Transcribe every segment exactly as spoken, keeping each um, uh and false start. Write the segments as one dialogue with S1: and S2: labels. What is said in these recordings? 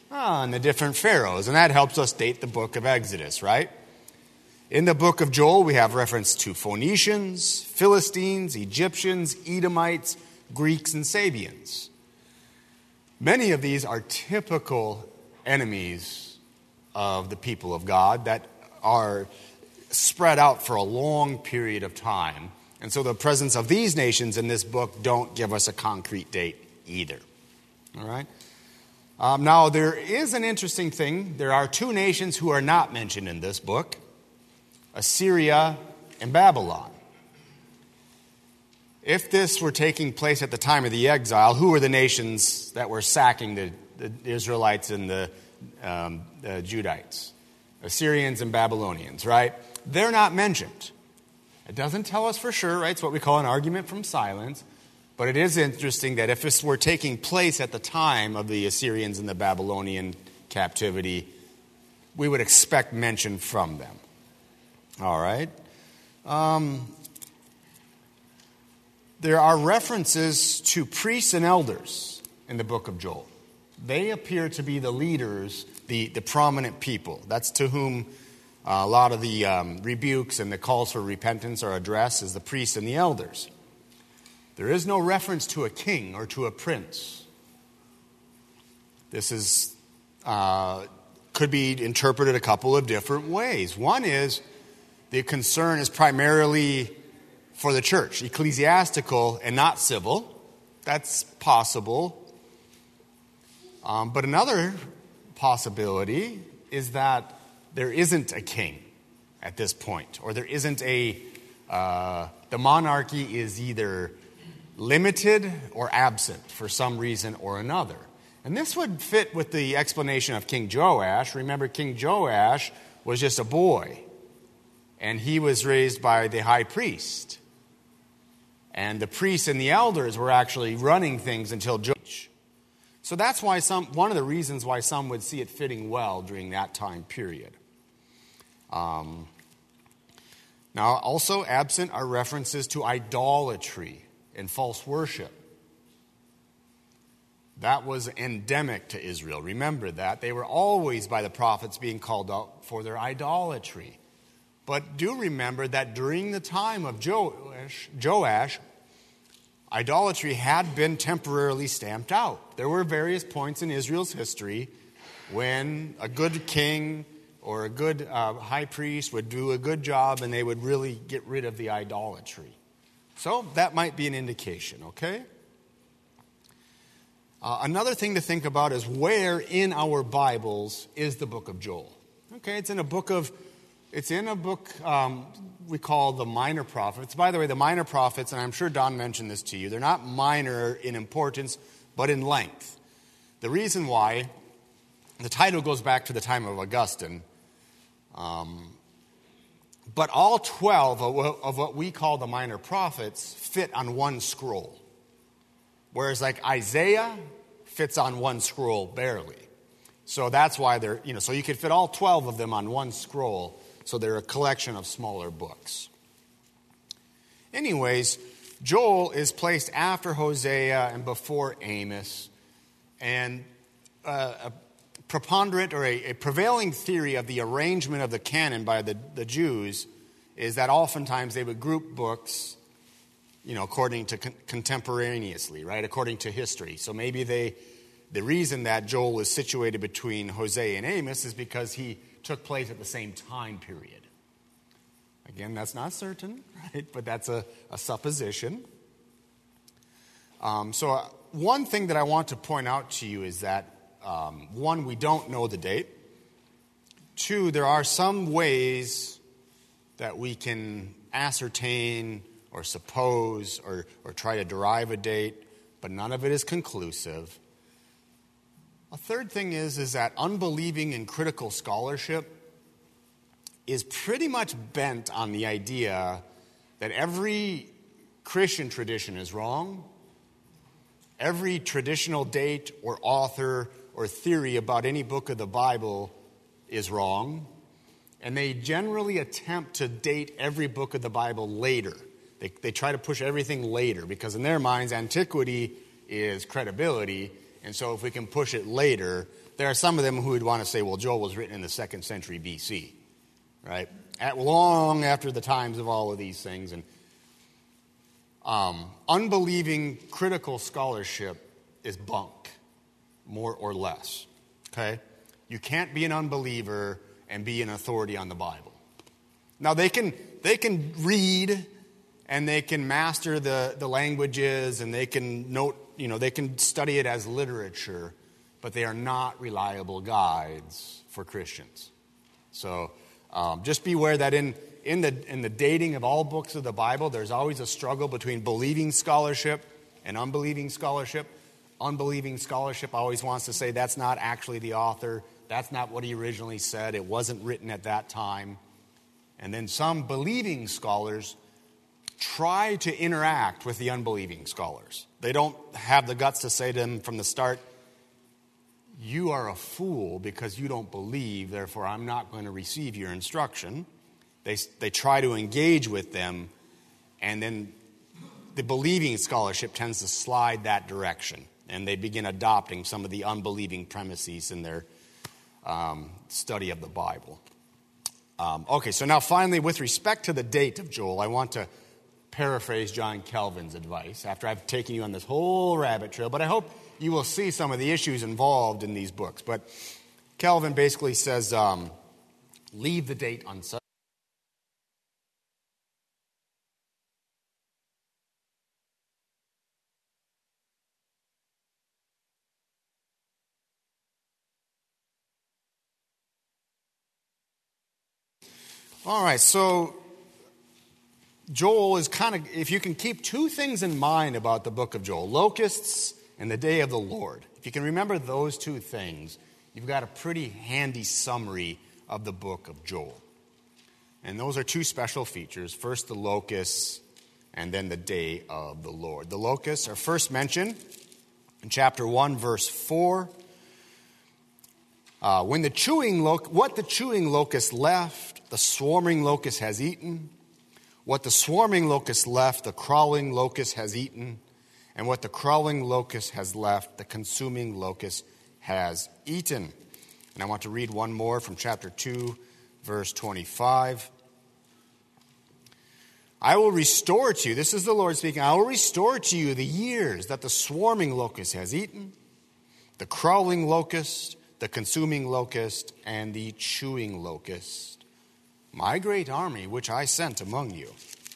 S1: Ah, and the different pharaohs. And that helps us date the book of Exodus, right? In the book of Joel, we have reference to Phoenicians, Philistines, Egyptians, Edomites, Greeks, and Sabians. Many of these are typical enemies of the people of God that are spread out for a long period of time. And so the presence of these nations in this book don't give us a concrete date either. All right? Um, now, there is an interesting thing. There are two nations who are not mentioned in this book, Assyria and Babylon. If this were taking place at the time of the exile, who were the nations that were sacking the, the Israelites and the, um, the Judites? Assyrians and Babylonians, right? They're not mentioned. It doesn't tell us for sure, right? It's what we call an argument from silence. But it is interesting that if this were taking place at the time of the Assyrians and the Babylonian captivity, we would expect mention from them. All right. Um, there are references to priests and elders in the book of Joel. They appear to be the leaders, the, the prominent people. That's to whom uh, a lot of the um, rebukes and the calls for repentance are addressed, as the priests and the elders. There is no reference to a king or to a prince. This is uh, could be interpreted a couple of different ways. One is the concern is primarily for the church, ecclesiastical and not civil. That's possible. Um, but another possibility is that there isn't a king at this point, or there isn't a, uh, the monarchy is either limited or absent for some reason or another. And this would fit with the explanation of King Joash. Remember, King Joash was just a boy, and he was raised by the high priest. And the priests and the elders were actually running things until Joash. So that's why some one of the reasons why some would see it fitting well during that time period. Um, now, also absent are references to idolatry and false worship. That was endemic to Israel. Remember that. They were always, by the prophets, being called out for their idolatry. But do remember that during the time of Joash, Joash, idolatry had been temporarily stamped out. There were various points in Israel's history when a good king or a good uh, high priest would do a good job and they would really get rid of the idolatry. So that might be an indication, okay? Uh, another thing to think about is where in our Bibles is the book of Joel. Okay, it's in a book of, it's in a book um, we call the Minor Prophets. By the way, the Minor Prophets, and I'm sure Don mentioned this to you, they're not minor in importance, but in length. The reason why, the title goes back to the time of Augustine, um, but all twelve of what, of what we call the Minor Prophets fit on one scroll. Whereas like Isaiah fits on one scroll barely. So that's why they're, you know, so you could fit all twelve of them on one scroll. So they're a collection of smaller books. Anyways, Joel is placed after Hosea and before Amos. And uh, a preponderant or a, a prevailing theory of the arrangement of the canon by the, the Jews is that oftentimes they would group books, you know, according to con- contemporaneously, right, according to history. So maybe they, the reason that Joel is situated between Hosea and Amos is because he took place at the same time period. Again, that's not certain, right, but that's a, a supposition. Um, so uh, one thing that I want to point out to you is that, um, one, we don't know the date. Two, there are some ways that we can ascertain or suppose or, or try to derive a date, but none of it is conclusive. A third thing is, is that unbelieving and critical scholarship is pretty much bent on the idea that every Christian tradition is wrong. Every traditional date or author or theory about any book of the Bible is wrong. And they generally attempt to date every book of the Bible later. They, they try to push everything later because in their minds, antiquity is credibility And so if we can push it later, there are some of them who would want to say, well, Joel was written in the second century B C, right? At long after the times of all of these things. And um, unbelieving critical scholarship is bunk, more or less, okay? You can't be an unbeliever and be an authority on the Bible. Now, they can they can read and they can master the, the languages and they can note, you know, they can study it as literature, but they are not reliable guides for Christians. So um, just beware that in, in, the, in the dating of all books of the Bible, there's always a struggle between believing scholarship and unbelieving scholarship. Unbelieving scholarship always wants to say that's not actually the author. That's not what he originally said. It wasn't written at that time. And then some believing scholars try to interact with the unbelieving scholars. They don't have the guts to say to them from the start, you are a fool because you don't believe, therefore I'm not going to receive your instruction. They, they try to engage with them, and then the believing scholarship tends to slide that direction, and they begin adopting some of the unbelieving premises in their um, study of the Bible. Um, okay, so now finally, with respect to the date of Joel, I want to paraphrase John Calvin's advice after I've taken you on this whole rabbit trail, but I hope you will see some of the issues involved in these books. But Calvin basically says, um, leave the date uncertain. All right, so Joel is kind of, if you can keep two things in mind about the book of Joel, locusts and the day of the Lord. If you can remember those two things, you've got a pretty handy summary of the book of Joel. And those are two special features. First, the locusts, and then the day of the Lord. The locusts are first mentioned in chapter one, verse four. Uh, when the chewing lo- what the chewing locust left, the swarming locust has eaten. What the swarming locust left, the crawling locust has eaten. And what the crawling locust has left, the consuming locust has eaten. And I want to read one more from chapter two, verse twenty-five. I will restore to you, this is the Lord speaking, I will restore to you the years that the swarming locust has eaten, the crawling locust, the consuming locust, and the chewing locust, my great army which I sent among you.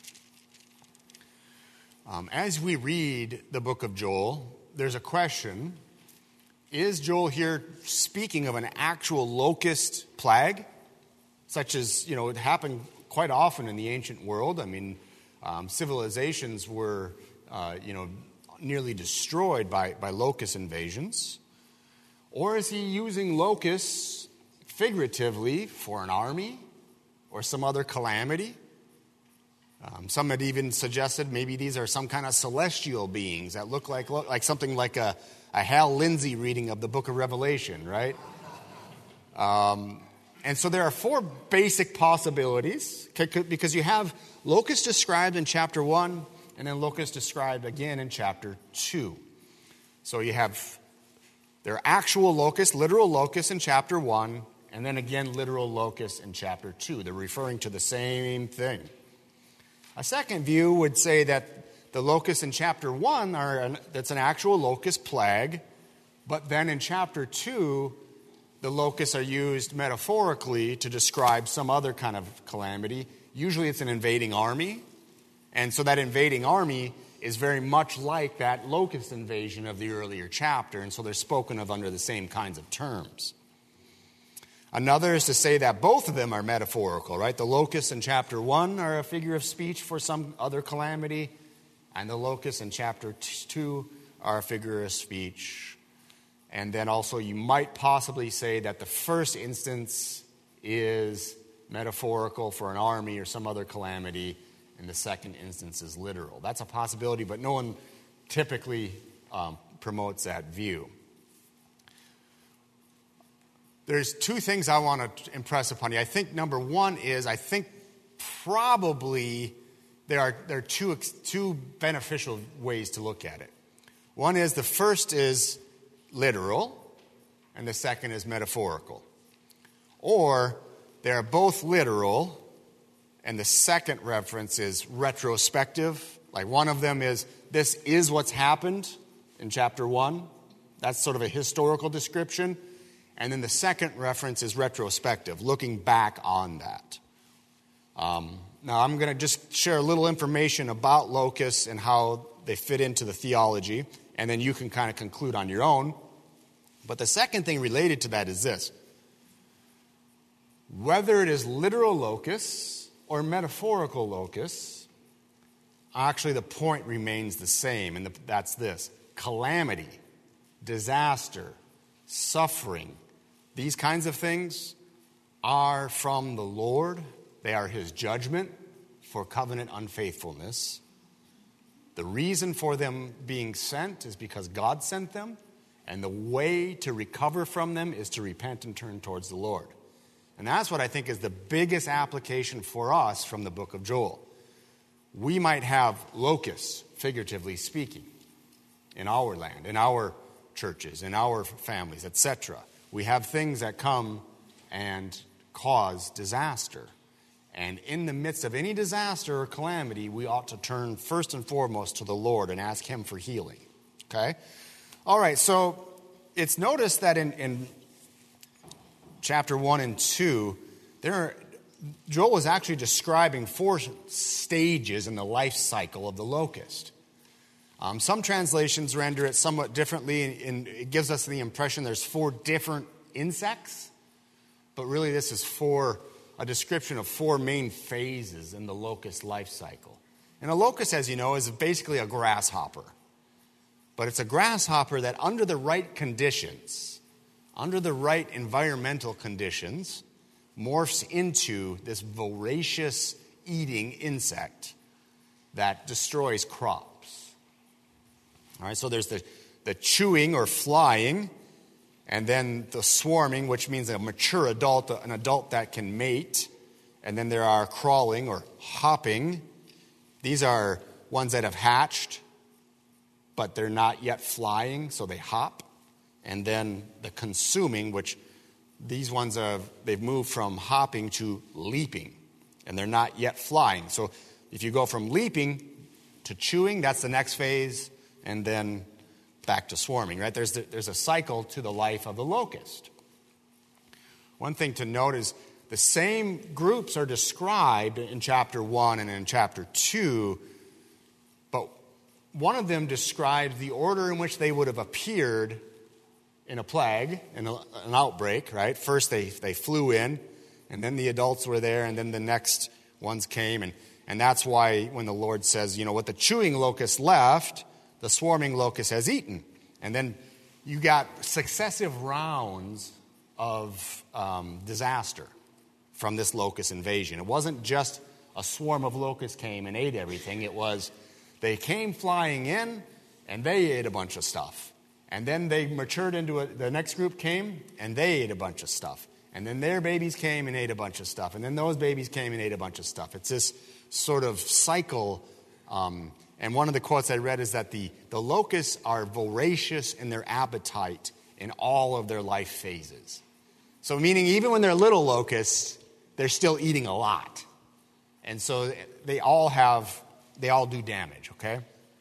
S1: Um, as we read the book of Joel, there's a question. Is Joel here speaking of an actual locust plague? Such as, you know, it happened quite often in the ancient world. I mean, um, civilizations were, uh, you know, nearly destroyed by, by locust invasions. Or is he using locusts figuratively for an army or some other calamity? Um, some had even suggested maybe these are some kind of celestial beings that look like look like something like a, a Hal Lindsey reading of the book of Revelation, right? Um, and so there are four basic possibilities, because you have locusts described in chapter one and then locusts described again in chapter two. So you have there are actual locusts, literal locusts in chapter one, and then again literal locusts in chapter two. They're referring to the same thing. A second view would say that the locusts in chapter one are an, that's an actual locust plague, but then in chapter two, the locusts are used metaphorically to describe some other kind of calamity. Usually it's an invading army, and so that invading army is very much like that locust invasion of the earlier chapter, and so they're spoken of under the same kinds of terms. Another is to say that both of them are metaphorical, right? The locusts in chapter one are a figure of speech for some other calamity, and the locusts in chapter two are a figure of speech. And then also you might possibly say that the first instance is metaphorical for an army or some other calamity, and the second instance is literal. That's a possibility, but no one typically um, promotes that view. There's two things I want to impress upon you. I think number one is, I think probably there are there are two two beneficial ways to look at it. One is, the first is literal, and the second is metaphorical. Or they are both literal, and the second reference is retrospective. Like one of them is, this is what's happened in chapter one. That's sort of a historical description. And then the second reference is retrospective, looking back on that. Um, now I'm going to just share a little information about locusts and how they fit into the theology, and then you can kind of conclude on your own. But the second thing related to that is this. Whether it is literal locusts or metaphorical locusts, actually the point remains the same, and the, that's this. Calamity, disaster, suffering, these kinds of things are from the Lord. They are his judgment for covenant unfaithfulness. The reason for them being sent is because God sent them, and the way to recover from them is to repent and turn towards the Lord. And that's what I think is the biggest application for us from the book of Joel. We might have locusts, figuratively speaking, in our land, in our churches, in our families, et cetera. We have things that come and cause disaster. And in the midst of any disaster or calamity, we ought to turn first and foremost to the Lord and ask him for healing. Okay? All right, so it's noticed that in, in chapter one and two, there are, Joel is actually describing four stages in the life cycle of the locust. Um, some translations render it somewhat differently, and, and it gives us the impression there's four different insects. But really this is four, a description of four main phases in the locust life cycle. And a locust, as you know, is basically a grasshopper. But it's a grasshopper that under the right conditions, under the right environmental conditions, morphs into this voracious eating insect that destroys crops. All right, so there's the, the chewing or flying, and then the swarming, which means a mature adult, an adult that can mate. And then there are crawling or hopping. These are ones that have hatched, but they're not yet flying, so they hop. And then the consuming, which these ones have, they've moved from hopping to leaping, and they're not yet flying. So if you go from leaping to chewing, that's the next phase, and then back to swarming, right? There's, the, there's a cycle to the life of the locust. One thing to note is the same groups are described in chapter one and in chapter two, but one of them describes the order in which they would have appeared in a plague, in a, an outbreak, right? First they, they flew in, and then the adults were there, and then the next ones came. And, and that's why when the Lord says, you know, what the chewing locust left, the swarming locust has eaten. And then you got successive rounds of um, disaster from this locust invasion. It wasn't just a swarm of locusts came and ate everything. It was they came flying in, and they ate a bunch of stuff. And then they matured into a, the next group came, and they ate a bunch of stuff. And then their babies came and ate a bunch of stuff. And then those babies came and ate a bunch of stuff. It's this sort of cycle. Um, and one of the quotes I read is that the, the locusts are voracious in their appetite in all of their life phases. So meaning even when they're little locusts, they're still eating a lot. And so they all have, they all do damage, okay?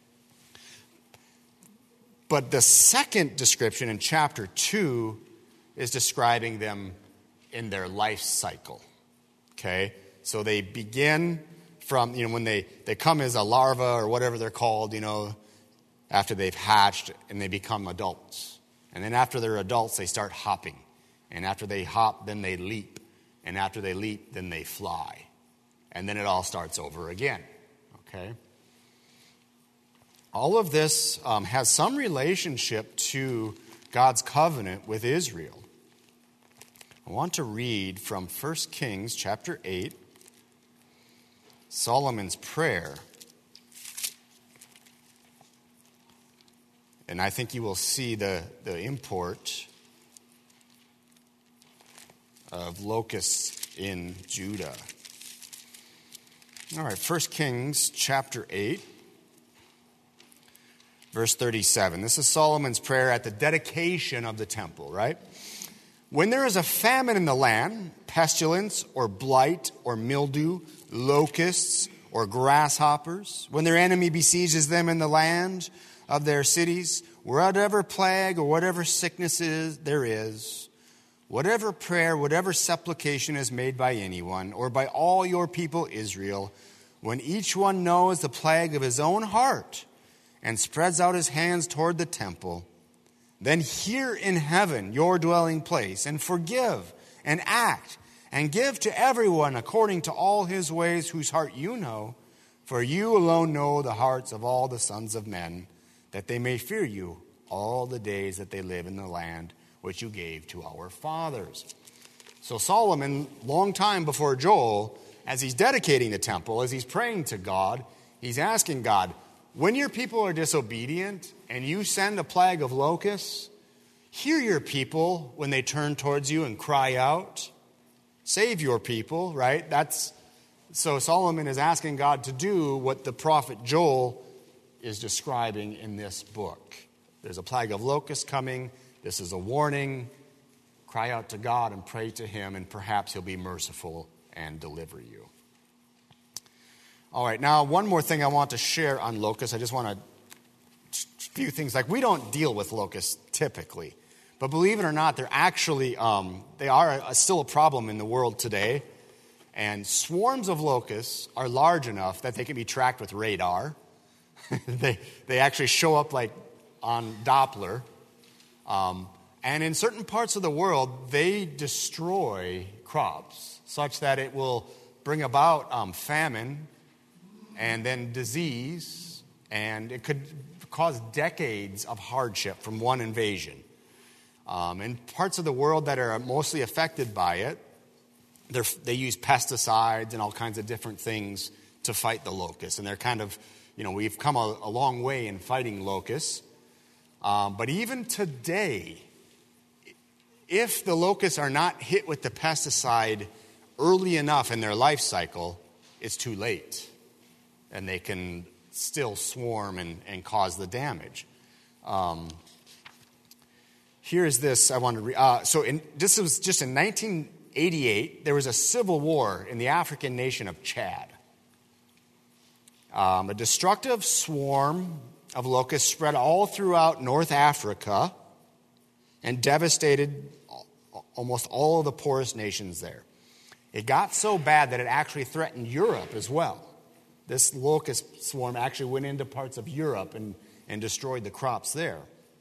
S1: But the second description in chapter two is describing them in their life cycle, okay? So they begin from, you know, when they, they come as a larva or whatever they're called, you know, after they've hatched and they become adults. And then after they're adults, they start hopping. And after they hop, then they leap. And after they leap, then they fly. And then it all starts over again, okay? All of this um, has some relationship to God's covenant with Israel. I want to read from First Kings chapter eight, Solomon's prayer. And I think you will see the, the import of locusts in Judah. All right, First Kings chapter eight. verse thirty-seven. This is Solomon's prayer at the dedication of the temple, right? When there is a famine in the land, pestilence or blight or mildew, locusts or grasshoppers, when their enemy besieges them in the land of their cities, whatever plague or whatever sickness is, there is, whatever prayer, whatever supplication is made by anyone or by all your people Israel, when each one knows the plague of his own heart and spreads out his hands toward the temple, then hear in heaven your dwelling place, and forgive and act and give to everyone according to all his ways whose heart you know. For you alone know the hearts of all the sons of men, that they may fear you all the days that they live in the land which you gave to our fathers. So Solomon, long time before Joel, as he's dedicating the temple, as he's praying to God, he's asking God, when your people are disobedient and you send a plague of locusts, hear your people when they turn towards you and cry out. Save your people, right? That's so Solomon is asking God to do what the prophet Joel is describing in this book. There's a plague of locusts coming. This is a warning. Cry out to God and pray to him, and perhaps he'll be merciful and deliver you. All right, now one more thing I want to share on locusts. I just want to, a few things. Like, we don't deal with locusts typically, but believe it or not, they're actually, um, they are a, still a problem in the world today. And swarms of locusts are large enough that they can be tracked with radar. they they actually show up like on Doppler. Um, and in certain parts of the world, they destroy crops such that it will bring about um, famine and then disease, and it could cause decades of hardship from one invasion. Um, in parts of the world that are mostly affected by it, they use pesticides and all kinds of different things to fight the locusts. And they're kind of, you know, we've come a, a long way in fighting locusts. Um, but even today, if the locusts are not hit with the pesticide early enough in their life cycle, it's too late. And they can still swarm and, and cause the damage. Um, here's this I want to read. Uh, so in, this was just in nineteen eighty-eight, there was a civil war in the African nation of Chad. Um, a destructive swarm of locusts spread all throughout North Africa and devastated almost all of the poorest nations there. It got so bad that it actually threatened Europe as well. This locust swarm actually went into parts of Europe and, and destroyed the crops there.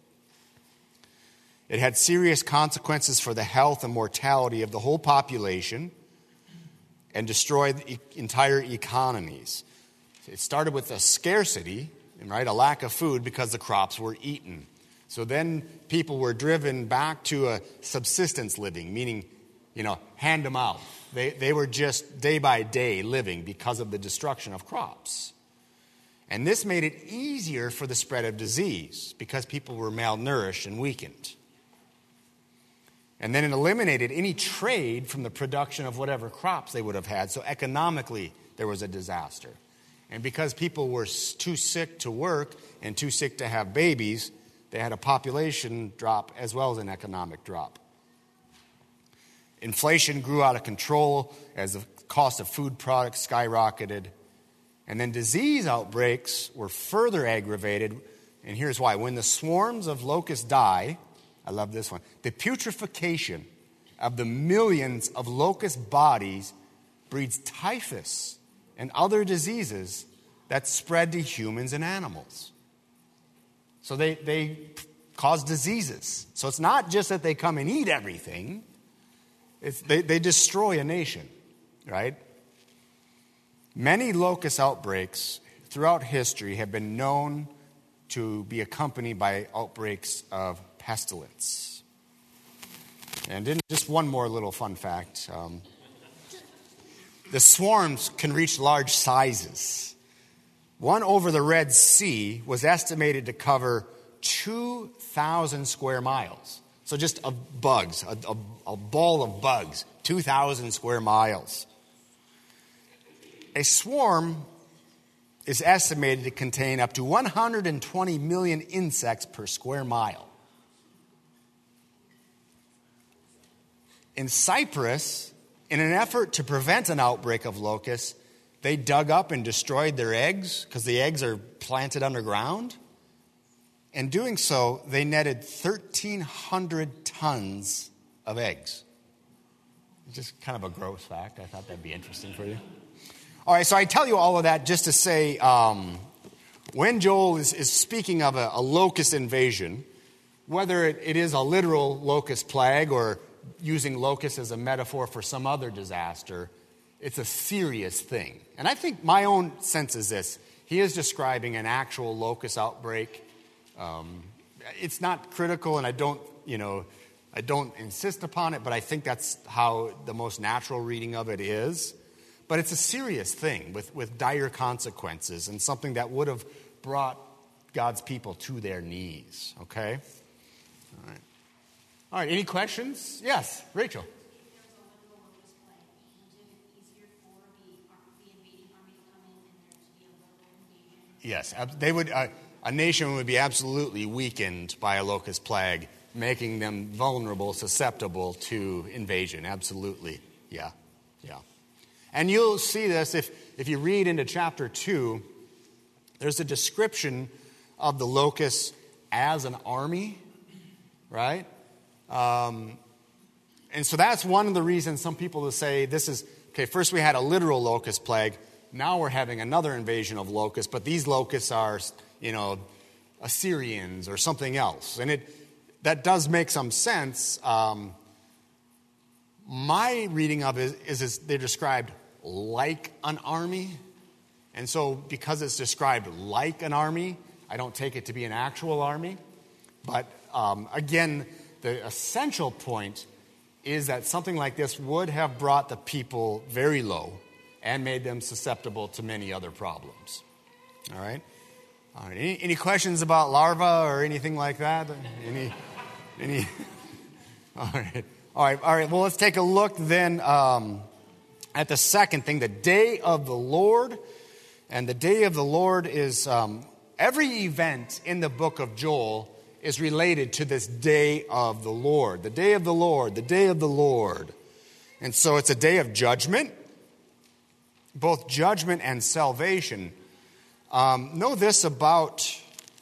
S1: It had serious consequences for the health and mortality of the whole population and destroyed e- entire economies. It started with a scarcity, right, a lack of food because the crops were eaten. So then people were driven back to a subsistence living, meaning, you know, hand to mouth. They, they were just day by day living because of the destruction of crops. And this made it easier for the spread of disease because people were malnourished and weakened. And then it eliminated any trade from the production of whatever crops they would have had. So economically, there was a disaster. And because people were too sick to work and too sick to have babies, they had a population drop as well as an economic drop. Inflation grew out of control as the cost of food products skyrocketed. And then disease outbreaks were further aggravated. And here's why. When the swarms of locusts die, I love this one, the putrefaction of the millions of locust bodies breeds typhus and other diseases that spread to humans and animals. So they, they cause diseases. So it's not just that they come and eat everything. It's, they, they destroy a nation, right? Many locust outbreaks throughout history have been known to be accompanied by outbreaks of pestilence. And then just one more little fun fact. Um, the swarms can reach large sizes. One over the Red Sea was estimated to cover two thousand square miles. So just of bugs, a, a, a ball of bugs, two thousand square miles. A swarm is estimated to contain up to one hundred twenty million insects per square mile. In Cyprus, in an effort to prevent an outbreak of locusts, they dug up and destroyed their eggs because the eggs are planted underground. In doing so, they netted thirteen hundred tons of eggs. Just kind of a gross fact. I thought that'd be interesting for you. All right, so I tell you all of that just to say, um, when Joel is, is speaking of a, a locust invasion, whether it, it is a literal locust plague or using locusts as a metaphor for some other disaster, it's a serious thing. And I think my own sense is this. He is describing an actual locust outbreak. Um, it's not critical, and I don't, you know, I don't insist upon it, but I think that's how the most natural reading of it is. But it's a serious thing with, with dire consequences and something that would have brought God's people to their knees, okay? All right. All right, any questions? Yes, Rachel. Yes, they would. Uh, a nation would be absolutely weakened by a locust plague, making them vulnerable, susceptible to invasion. Absolutely, yeah, yeah. And you'll see this if if you read into chapter two. There's a description of the locusts as an army, right? Um, and so that's one of the reasons some people will say this is okay. First, we had a literal locust plague. Now we're having another invasion of locusts, but these locusts are, you know, Assyrians or something else. And it that does make some sense. Um, my reading of it is, is they're described like an army. And so because it's described like an army, I don't take it to be an actual army. But um, again, the essential point is that something like this would have brought the people very low and made them susceptible to many other problems. All right? All right. Any, any questions about larvae or anything like that? Any? Any? All right. All right. All right. Well, let's take a look then um, at the second thing, the day of the Lord. And the day of the Lord is um, every event in the book of Joel is related to this day of the Lord. The day of the Lord. The day of the Lord. And so it's a day of judgment. Both judgment and salvation. Um, know this about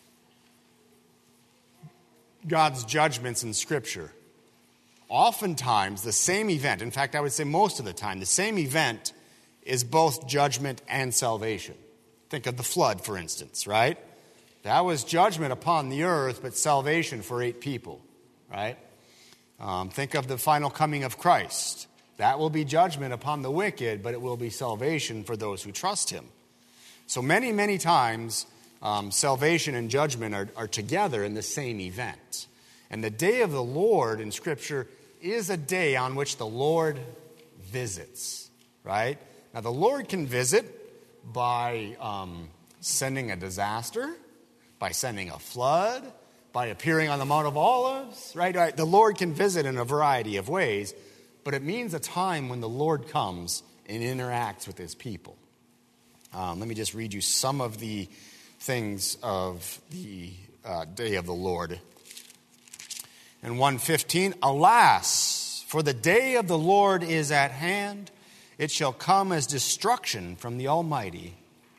S1: God's judgments in Scripture. Oftentimes, the same event, in fact, I would say most of the time, the same event is both judgment and salvation. Think of the flood, for instance, right? That was judgment upon the earth, but salvation for eight people, right? Um, think of the final coming of Christ. That will be judgment upon the wicked, but it will be salvation for those who trust him. So many, many times, um, salvation and judgment are, are together in the same event. And the day of the Lord in Scripture is a day on which the Lord visits, right? Now, the Lord can visit by um, sending a disaster, by sending a flood, by appearing on the Mount of Olives, right? right? The Lord can visit in a variety of ways. But it means a time when the Lord comes and interacts with his people. Um, let me just read you some of the things of the uh, day of the Lord. In one fifteen, alas, for the day of the Lord is at hand. It shall come as destruction from the Almighty.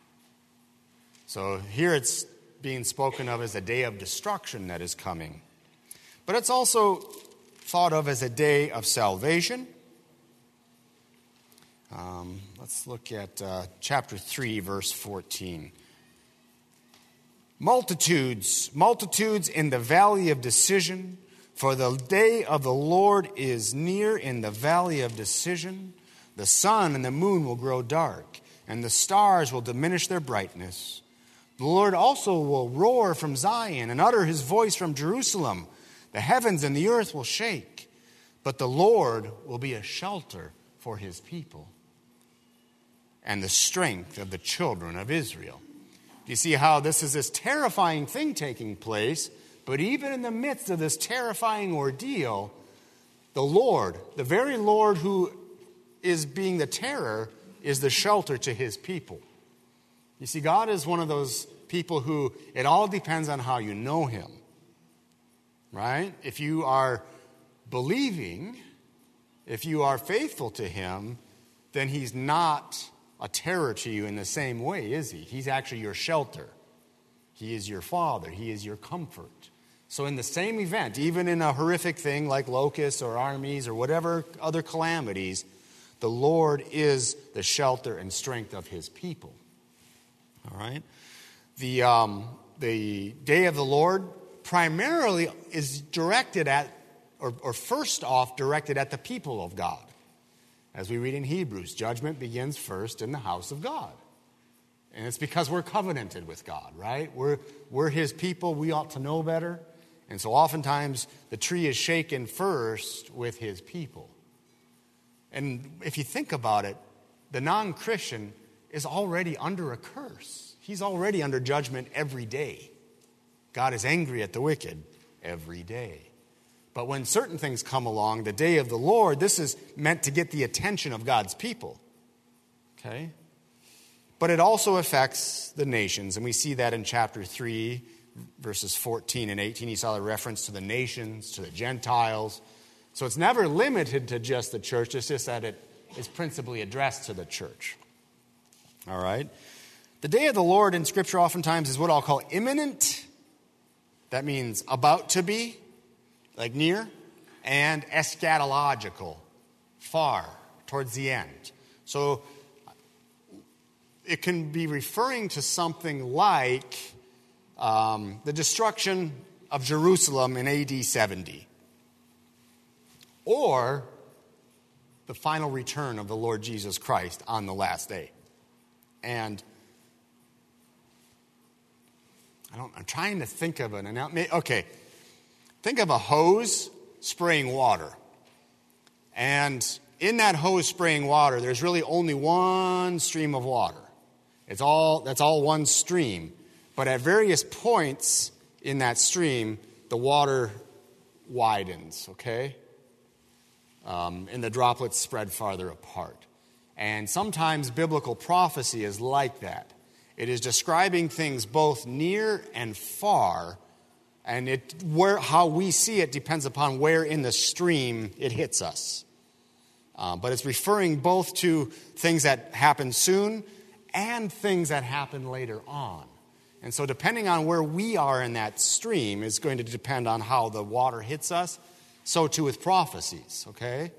S1: So here it's being spoken of as a day of destruction that is coming. But it's also thought of as a day of salvation. Um, let's look at uh, chapter three, verse fourteen. Multitudes, multitudes in the valley of decision, for the day of the Lord is near in the valley of decision. The sun and the moon will grow dark, and the stars will diminish their brightness. The Lord also will roar from Zion and utter his voice from Jerusalem. The heavens and the earth will shake, but the Lord will be a shelter for his people and the strength of the children of Israel. Do you see how this is this terrifying thing taking place? But even in the midst of this terrifying ordeal, the Lord, the very Lord who is being the terror, is the shelter to his people. You see, God is one of those people who, it all depends on how you know him. Right? If you are believing, if you are faithful to him, then he's not a terror to you in the same way, is he? He's actually your shelter. He is your father. He is your comfort. So in the same event, even in a horrific thing like locusts or armies or whatever other calamities, the Lord is the shelter and strength of his people. All right? The, um, the day of the Lord primarily is directed at, or, or first off, directed at the people of God. As we read in Hebrews, judgment begins first in the house of God. And it's because we're covenanted with God, right? We're, we're his people. We ought to know better. And so oftentimes the tree is shaken first with his people. And if you think about it, the non-Christian is already under a curse. He's already under judgment every day. God is angry at the wicked every day. But when certain things come along, the day of the Lord, this is meant to get the attention of God's people. Okay? But it also affects the nations. And we see that in chapter three, verses fourteen and eighteen. You saw the reference to the nations, to the Gentiles. So it's never limited to just the church. It's just that it is principally addressed to the church. All right? The day of the Lord in Scripture oftentimes is what I'll call imminent. That means about to be, like near, and eschatological, far, towards the end. So it can be referring to something like um, the destruction of Jerusalem in A D seventy. Or the final return of the Lord Jesus Christ on the last day. And I don't, I'm trying to think of an announcement. Okay, think of a hose spraying water. And in that hose spraying water, there's really only one stream of water. It's all, that's all one stream. But at various points in that stream, the water widens, okay? Um, and the droplets spread farther apart. And sometimes biblical prophecy is like that. It is describing things both near and far, and it where how we see it depends upon where in the stream it hits us. Uh, but it's referring both to things that happen soon and things that happen later on. And so depending on where we are in that stream is going to depend on how the water hits us. So too with prophecies, okay?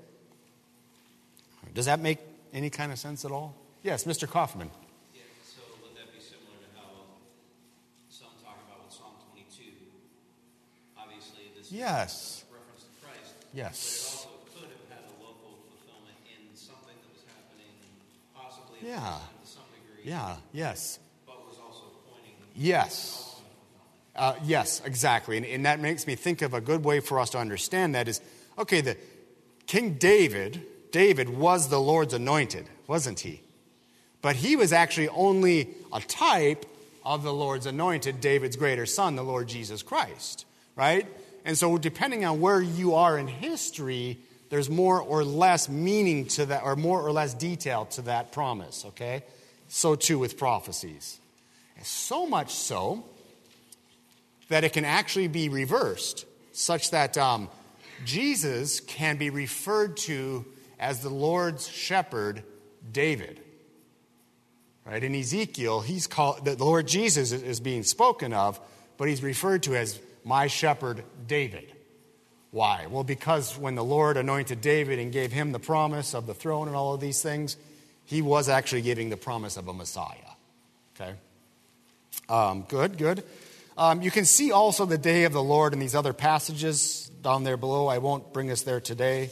S1: Does that make any kind of sense at all? Yes, Mister Kaufman.
S2: Yeah, so would that be similar to how some talk about with Psalm twenty-two? Obviously, this
S1: yes.
S2: is a reference to Christ.
S1: Yes.
S2: But it also could have had a local fulfillment in something that was happening, possibly
S1: yeah.
S2: to some degree.
S1: Yeah, yes.
S2: But was also pointing
S1: yes. Uh, yes, exactly. And, and that makes me think of a good way for us to understand that is, okay, the King David, David was the Lord's anointed, wasn't he? But he was actually only a type of the Lord's anointed, David's greater son, the Lord Jesus Christ, right? And so depending on where you are in history, there's more or less meaning to that, or more or less detail to that promise, okay? So too with prophecies. And so much so that it can actually be reversed, such that um, Jesus can be referred to as the Lord's shepherd, David. Right? In Ezekiel, he's called the Lord Jesus is being spoken of, but he's referred to as my shepherd, David. Why? Well, because when the Lord anointed David and gave him the promise of the throne and all of these things, he was actually giving the promise of a Messiah. Okay? Um, good, good. Um, you can see also the day of the Lord in these other passages down there below. I won't bring us there today.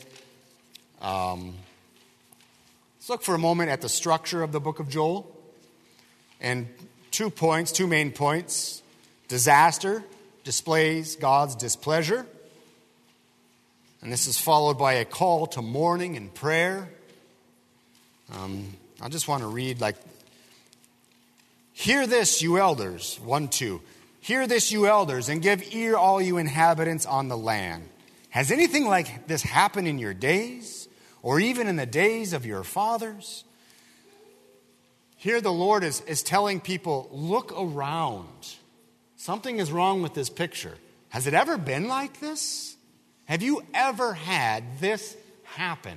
S1: Um, let's look for a moment at the structure of the book of Joel. And two points, two main points. Disaster displays God's displeasure. And this is followed by a call to mourning and prayer. Um, I just want to read like, hear this, you elders, one, two. Hear this, you elders, and give ear, all you inhabitants on the land. Has anything like this happened in your days, or even in the days of your fathers? here the Lord is, is telling people, look around. Something is wrong with this picture. Has it ever been like this? Have you ever had this happen?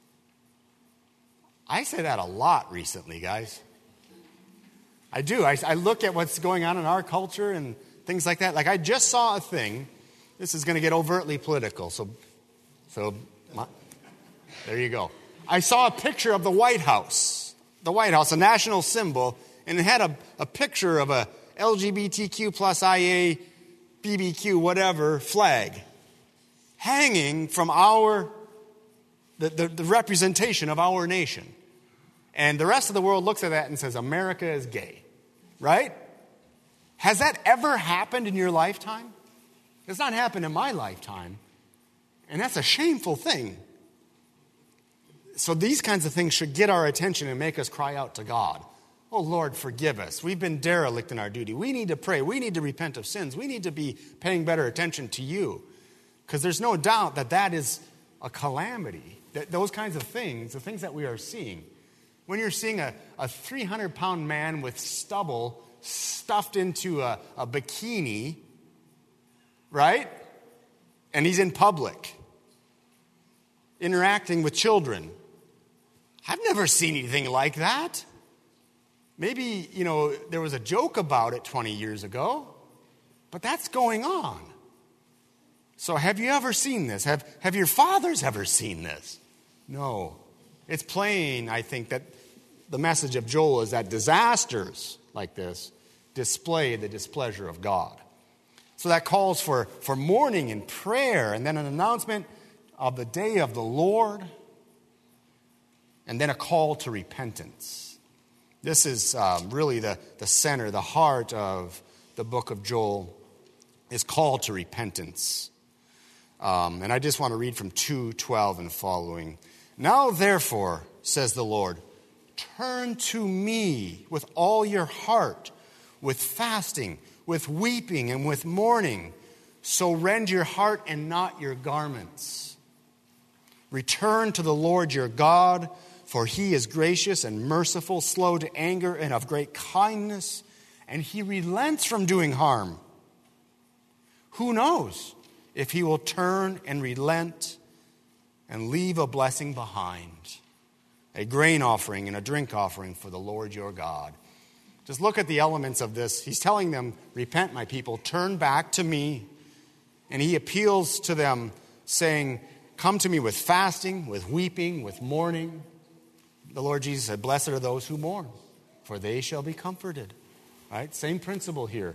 S1: I say that a lot recently, guys. I do. I, I look at what's going on in our culture and things like that. Like I just saw a thing. This is going to get overtly political. So, so my, there you go. I saw a picture of the White House. The White House, a national symbol, and it had a, a picture of a L G B T Q plus I A, B B Q, whatever, flag hanging from our, the, the, the representation of our nation. And the rest of the world looks at that and says, America is gay, right? Has that ever happened in your lifetime? It's not happened in my lifetime. And that's a shameful thing. So these kinds of things should get our attention and make us cry out to God. Oh, Lord, forgive us. We've been derelict in our duty. We need to pray. We need to repent of sins. We need to be paying better attention to you. Because there's no doubt that that is a calamity. That those kinds of things, the things that we are seeing. When you're seeing a, a three hundred pound man with stubble stuffed into a, a bikini, right? And he's in public, interacting with children. I've never seen anything like that. Maybe, you know, there was a joke about it twenty years ago, but that's going on. So have you ever seen this? Have, have your fathers ever seen this? No. It's plain, I think, that the message of Joel is that disasters like this display the displeasure of God. So that calls for, for mourning and prayer, and then an announcement of the day of the Lord, and then a call to repentance. This is um, really the, the center, the heart of the book of Joel, is called to repentance. Um, and I just want to read from two twelve and following. Now, therefore, says the Lord, turn to me with all your heart, with fasting, with weeping, and with mourning. So rend your heart and not your garments. Return to the Lord your God, for he is gracious and merciful, slow to anger, and of great kindness, and he relents from doing harm. Who knows if he will turn and relent and leave a blessing behind, a grain offering and a drink offering for the Lord your God. Just look at the elements of this. He's telling them, repent, my people, turn back to me. And he appeals to them, saying, come to me with fasting, with weeping, with mourning. The Lord Jesus said, blessed are those who mourn, for they shall be comforted. Right? Same principle here.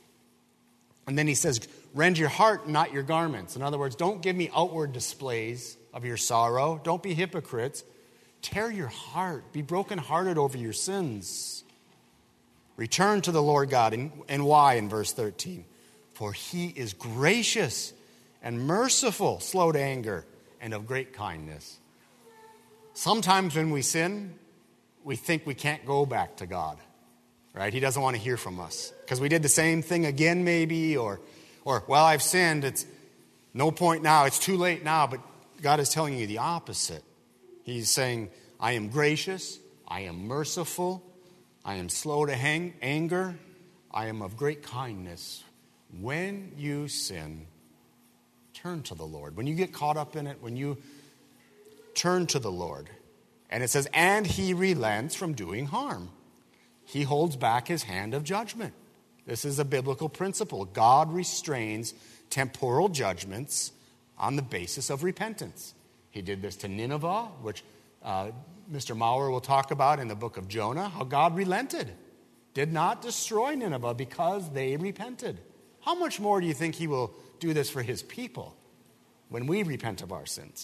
S1: And then he says, rend your heart, not your garments. In other words, don't give me outward displays of your sorrow. Don't be hypocrites. Tear your heart. Be brokenhearted over your sins. Return to the Lord God. And, and why in verse thirteen? For he is gracious and merciful, slow to anger, and of great kindness. Sometimes when we sin, we think we can't go back to God. Right? He doesn't want to hear from us. Because we did the same thing again maybe, or, or well, I've sinned. It's no point now. It's too late now. But God is telling you the opposite. He's saying, I am gracious. I am merciful. I am slow to hang, anger. I am of great kindness. When you sin, turn to the Lord. When you get caught up in it, when you turn to the Lord. And it says, and he relents from doing harm. He holds back his hand of judgment. This is a biblical principle. God restrains temporal judgments on the basis of repentance. He did this to Nineveh, which uh, Mister Maurer will talk about in the book of Jonah, how God relented, did not destroy Nineveh because they repented. How much more do you think he will do this for his people when we repent of our sins?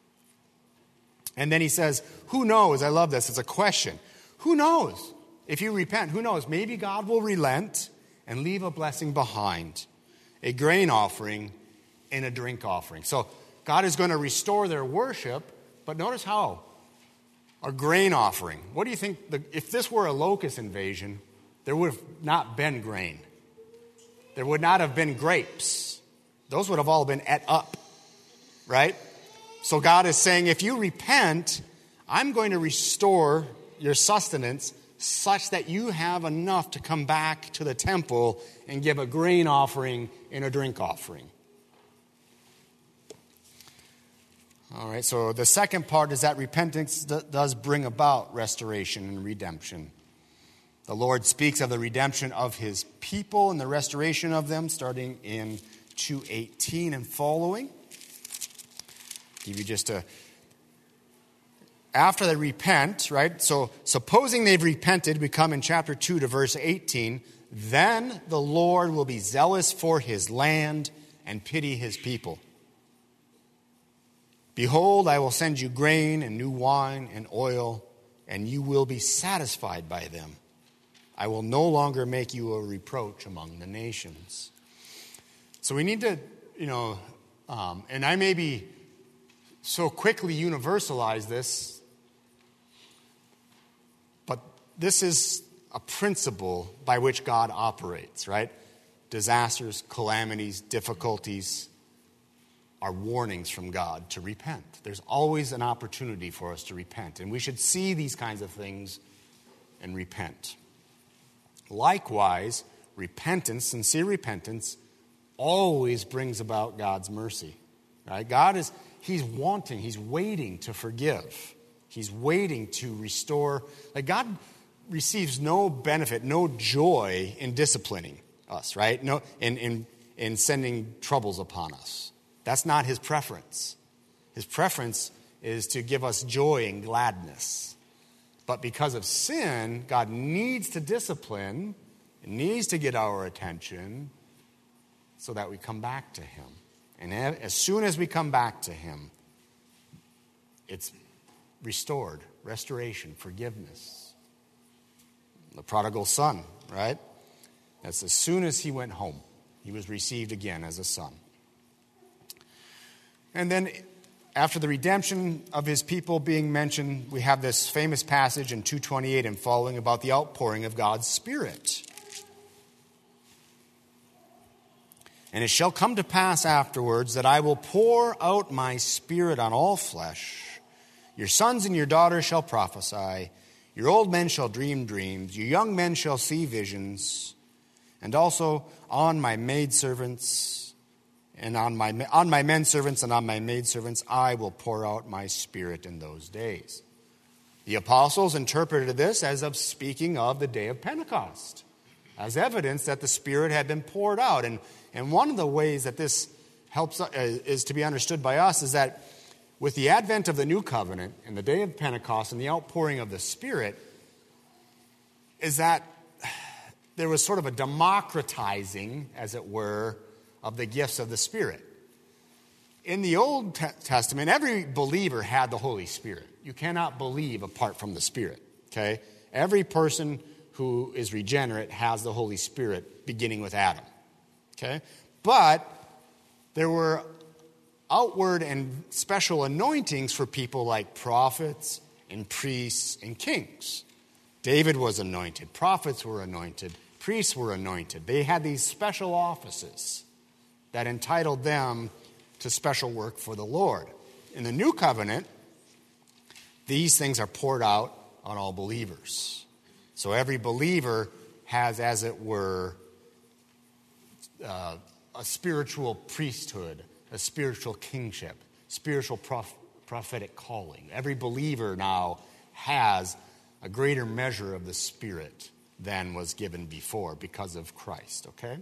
S1: And then he says, who knows? I love this. It's a question. Who knows? If you repent, who knows? Maybe God will relent and leave a blessing behind, a grain offering and a drink offering. So God is going to restore their worship, but notice how? A grain offering. What do you think? The, if this were a locust invasion, there would have not been grain. There would not have been grapes. Those would have all been ate up, right? So God is saying, if you repent, I'm going to restore your sustenance such that you have enough to come back to the temple and give a grain offering and a drink offering. All right, so the second part is that repentance does bring about restoration and redemption. The Lord speaks of the redemption of his people and the restoration of them, starting in two eighteen and following. Give you just a... After they repent, right? So supposing they've repented, we come in chapter two to verse eighteen. Then the Lord will be zealous for his land and pity his people. Behold, I will send you grain and new wine and oil, and you will be satisfied by them. I will no longer make you a reproach among the nations. So we need to, you know, um, and I may be so quickly universalize this, but this is a principle by which God operates, right? Disasters, calamities, difficulties are warnings from God to repent. There's always an opportunity for us to repent, and we should see these kinds of things and repent. Likewise, repentance, sincere repentance, always brings about God's mercy. Right? God is, he's wanting, he's waiting to forgive. He's waiting to restore. Like God receives no benefit, no joy in disciplining us, right? No, in, in, in sending troubles upon us. That's not his preference. His preference is to give us joy and gladness. But because of sin, God needs to discipline, needs to get our attention so that we come back to him. And as soon as we come back to him, it's restored, restoration, forgiveness. The prodigal son, right? That's as soon as he went home, he was received again as a son. And then after the redemption of his people being mentioned, we have this famous passage in two twenty-eight and following about the outpouring of God's Spirit. And it shall come to pass afterwards that I will pour out my Spirit on all flesh. Your sons and your daughters shall prophesy. Your old men shall dream dreams. Your young men shall see visions. And also on my maidservants and on my on my men servants and on my maidservants I will pour out my Spirit in those days. The apostles interpreted this as of speaking of the day of Pentecost, as evidence that the Spirit had been poured out. And, and one of the ways that this helps uh, is to be understood by us is that with the advent of the new covenant and the day of Pentecost and the outpouring of the Spirit, is that there was sort of a democratizing, as it were, of the gifts of the Spirit. In the Old Testament, every believer had the Holy Spirit. You cannot believe apart from the Spirit, okay? Every person who is regenerate has the Holy Spirit, beginning with Adam, okay? But there were outward and special anointings for people like prophets and priests and kings. David was anointed. Prophets were anointed. Priests were anointed. They had these special offices that entitled them to special work for the Lord. In the new covenant, these things are poured out on all believers. So every believer has, as it were, uh, a spiritual priesthood, a spiritual kingship, spiritual prof- prophetic calling. Every believer now has a greater measure of the Spirit than was given before because of Christ, okay?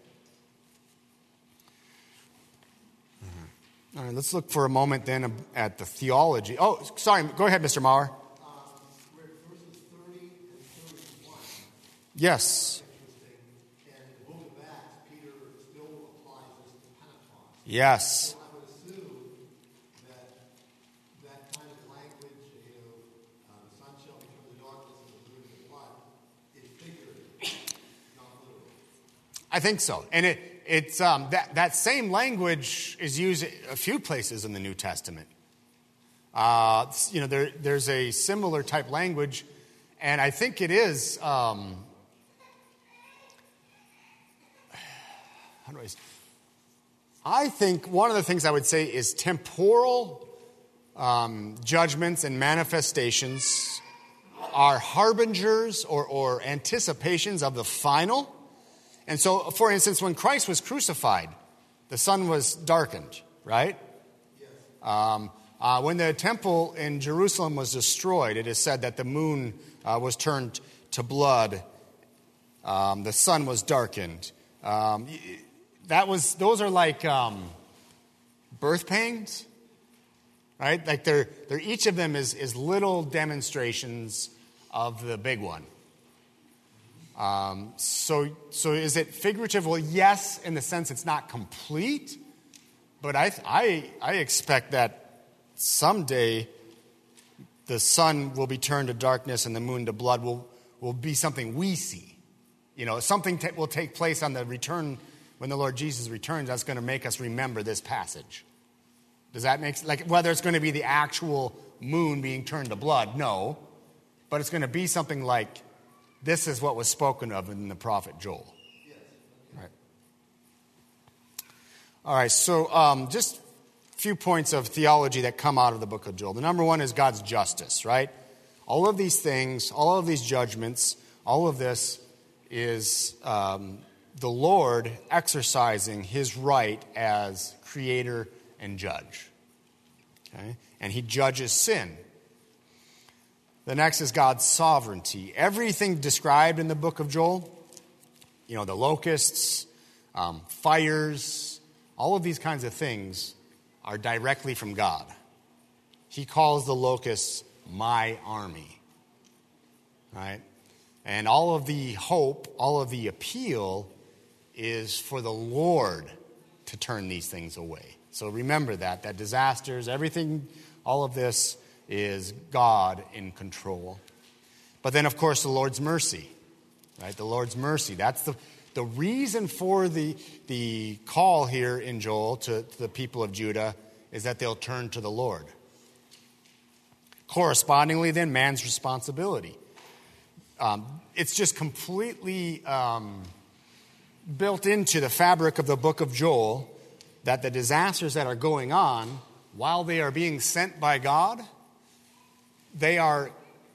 S1: All right, let's look for a moment then at the theology. Oh, sorry, go ahead, Mister Maurer.
S3: Uh, we're at verses thirty and thirty-one.
S1: Yes.
S3: And in the book of Acts, Peter still applies this to Pentecost.
S1: Yes.
S3: So I would assume that that kind of language, you know, uh, the sun shall become the darkness and the moon the blood, is figurative, not literal.
S1: I think so. And it It's um, that, that same language is used a few places in the New Testament. Uh, you know, there, there's a similar type language, and I think it is. Um, how do I? I think one of the things I would say is temporal um, judgments and manifestations are harbingers or, or anticipations of the final. And so, for instance, when Christ was crucified, the sun was darkened, right?
S3: Yes.
S1: Um, uh, when the temple in Jerusalem was destroyed, it is said that the moon uh, was turned to blood. Um, the sun was darkened. Um, that was; those are like um, birth pangs, right? Like they're they're each of them is is little demonstrations of the big one. Um, so, so is it figurative? Well, yes, in the sense it's not complete, but I, I, I expect that someday the sun will be turned to darkness and the moon to blood will, will be something we see. You know, something t- will take place on the return, when the Lord Jesus returns, that's going to make us remember this passage. Does that make sense? Like, whether it's going to be the actual moon being turned to blood, no, but it's going to be something like, this is what was spoken of in the prophet Joel.
S3: Yes.
S1: Right. All right, so um, just a few points of theology that come out of the book of Joel. The number one is God's justice, right? All of these things, all of these judgments, all of this is um, the Lord exercising his right as creator and judge. Okay? And he judges sin. The next is God's sovereignty. Everything described in the book of Joel, you know, the locusts, um, fires, all of these kinds of things are directly from God. He calls the locusts my army, right? And all of the hope, all of the appeal is for the Lord to turn these things away. So remember that, that disasters, everything, all of this is God in control. But then, of course, the Lord's mercy, right? The Lord's mercy. That's the, the reason for the, the call here in Joel to, to the people of Judah is that they'll turn to the Lord. Correspondingly, then, man's responsibility. Um, it's just completely um, built into the fabric of the book of Joel that the disasters that are going on, while they are being sent by God, they are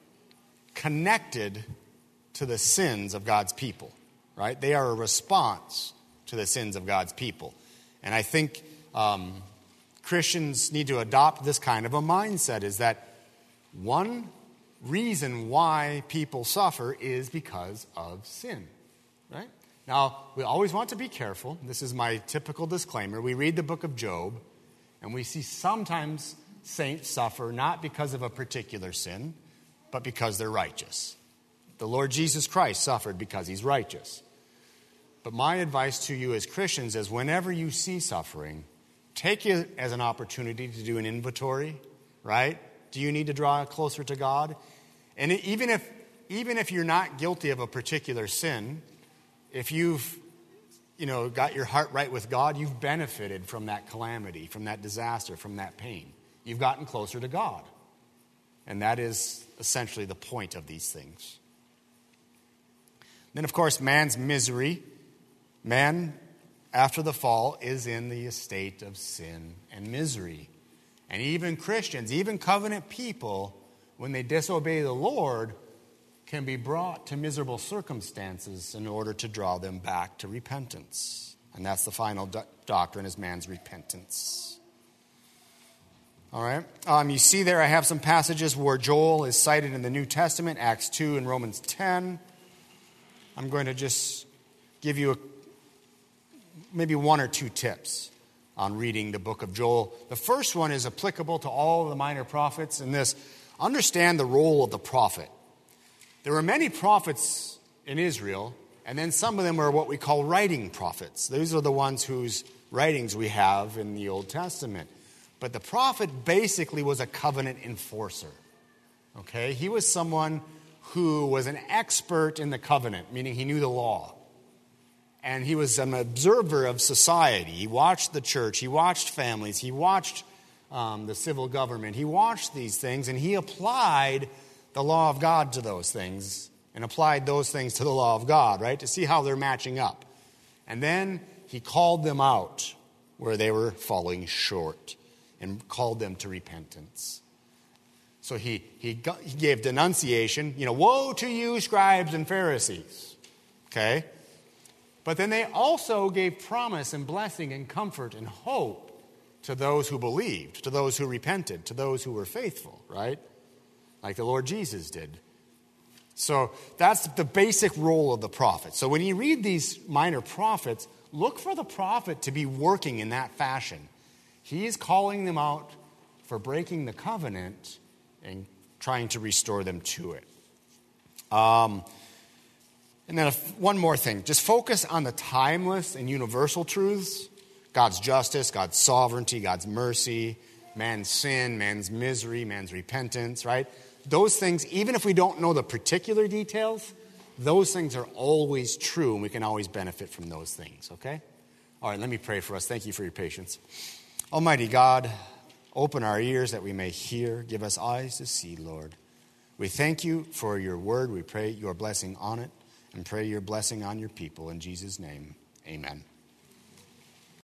S1: connected to the sins of God's people, right? They are a response to the sins of God's people. And I think um, Christians need to adopt this kind of a mindset, is that one reason why people suffer is because of sin, right? Now, we always want to be careful. This is my typical disclaimer. We read the book of Job, and we see sometimes saints suffer not because of a particular sin, but because they're righteous. The Lord Jesus Christ suffered because he's righteous. But my advice to you as Christians is whenever you see suffering, take it as an opportunity to do an inventory, right? Do you need to draw closer to God? And even if even if you're not guilty of a particular sin, if you've you know got your heart right with God, you've benefited from that calamity, from that disaster, from that pain. You've gotten closer to God. And that is essentially the point of these things. Then, of course, man's misery. Man, after the fall, is in the estate of sin and misery. And even Christians, even covenant people, when they disobey the Lord, can be brought to miserable circumstances in order to draw them back to repentance. And that's the final do- doctrine, is man's repentance. All right. Um, you see there I have some passages where Joel is cited in the New Testament, Acts two and Romans ten. I'm going to just give you a, maybe one or two tips on reading the book of Joel. The first one is applicable to all of the minor prophets in this. Understand the role of the prophet. There were many prophets in Israel, and then some of them are what we call writing prophets. These are the ones whose writings we have in the Old Testament. But the prophet basically was a covenant enforcer. Okay? He was someone who was an expert in the covenant, meaning he knew the law. And he was an observer of society. He watched the church. He watched families. He watched um, the civil government. He watched these things, and he applied the law of God to those things and applied those things to the law of God, right, to see how they're matching up. And then he called them out where they were falling short and called them to repentance. So he, he, got, he gave denunciation, you know, woe to you, scribes and Pharisees. Okay? But then they also gave promise and blessing and comfort and hope to those who believed, to those who repented, to those who were faithful, right? Like the Lord Jesus did. So that's the basic role of the prophet. So when you read these minor prophets, look for the prophet to be working in that fashion. He is calling them out for breaking the covenant and trying to restore them to it. Um, and then if, one more thing. Just focus on the timeless and universal truths. God's justice, God's sovereignty, God's mercy, man's sin, man's misery, man's repentance, right? Those things, even if we don't know the particular details, those things are always true, and we can always benefit from those things, okay? All right, let me pray for us. Thank you for your patience. Almighty God, open our ears that we may hear. Give us eyes to see, Lord. We thank you for your word. We pray your blessing on it, and pray your blessing on your people. In Jesus' name, amen.